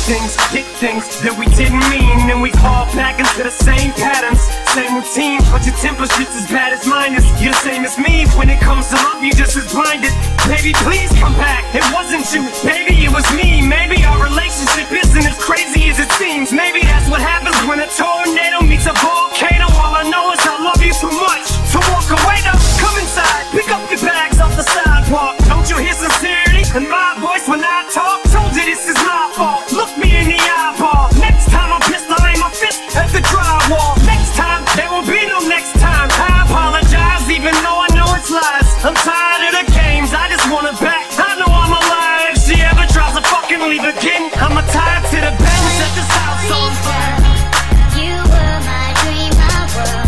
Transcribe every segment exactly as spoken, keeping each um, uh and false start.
things, did things that we didn't mean, and we fall back into the same patterns, same routine. But your temper's just as bad as mine is. You're the same as me. When it comes to love, you just as blinded. Baby, please come back. It wasn't you, baby, it was me. Maybe our relationship isn't as crazy as it seems. Maybe that's what happens when a tornado meets a volcano. All I know is I love you too much to walk away. Now come inside, pick up your bags off the sidewalk. Don't you hear sincerity in my voice when I talk? Told you this is my fault. Look me in the eyeball. Next time I'm pissed, I'll aim my fist at the drywall. Next time, there will be no next time. I apologize, even though I know it's lies. I'm tired of the games, I just want it back. I know I'm alive. If she ever tries to fucking leave again, I'm tied to the bed. Set this house on fire. You were my dream, my world,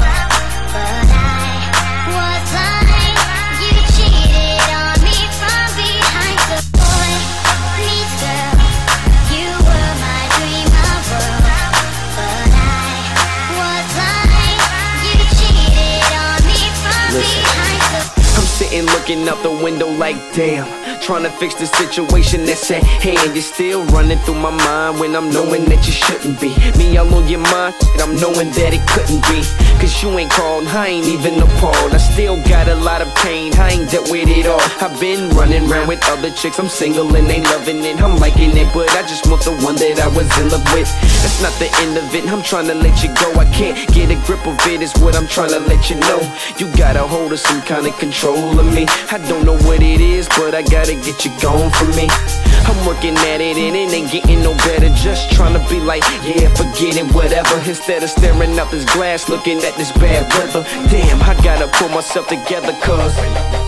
but I was blind. You cheated on me from behind. The boy meets girl. You were my dream, my world, but I was blind. You cheated on me from behind. I'm sitting looking out the window like damn, trying to fix the situation that's at hand. You're still running through my mind when I'm knowing that you shouldn't be. Me all on your mind, and I'm knowing that it couldn't be. Cause you ain't called, I ain't even appalled. I still got a lot of pain, I ain't dealt with it all. I've been running around with other chicks, I'm single and they loving it. I'm liking it, but I just want the one that I was in love with. That's not the end of it, I'm trying to let you go. I can't get a grip of it, is what I'm trying to let you know. You got a hold of some kind of control of me. I don't know what it is, but I gotta get you gone from me. I'm working at it and it ain't getting no better. Just trying to be like, yeah, forget it, whatever. Instead of staring out this glass, looking at this bad weather. Damn, I gotta pull myself together, cause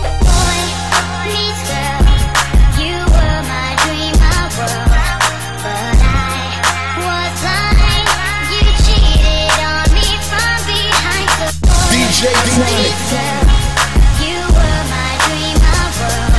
Boy meets girl. You were my dream, my world, but I was blind. You cheated on me from behind. The boy D J Chronic. meets girl. You were my dream, my world,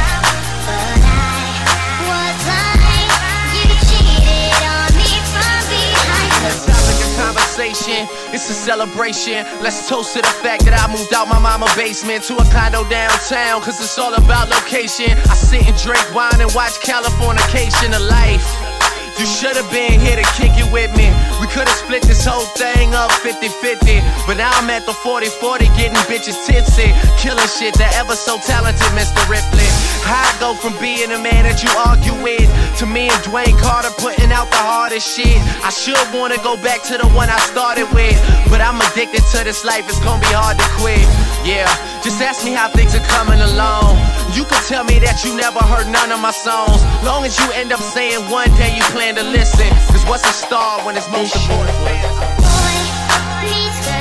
but I was blind. You cheated on me from behind. The topic of conversation, it's a celebration. Let's toast to the fact that I moved out my mama basement to a condo downtown, cause it's all about location. I sit and drink wine and watch Californication of life. You should've been here to kick it with me. We could've split this whole thing up fifty fifty, but now I'm at the forty forty getting bitches tipsy, killing shit, the ever so talented Mister Ripley. How I go from being a man that you argue with to me and Dwayne Carter putting out the hardest shit. I should wanna go back to the one I started with, but I'm addicted to this life, it's gonna be hard to quit. Yeah, just ask me how things are coming along. You can tell me that you never heard none of my songs, long as you end up saying one day you plan to listen. Cause what's a star when it's most important? Boy meets girl.